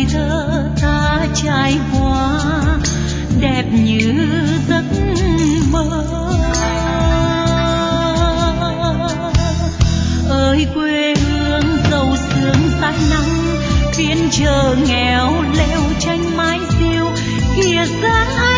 ngây thơ ta trải qua đẹp như giấc mơ. Ơi quê hương giàu sương sáng nắng, phiên chợ nghèo leo tranh mái diêu kìa dáng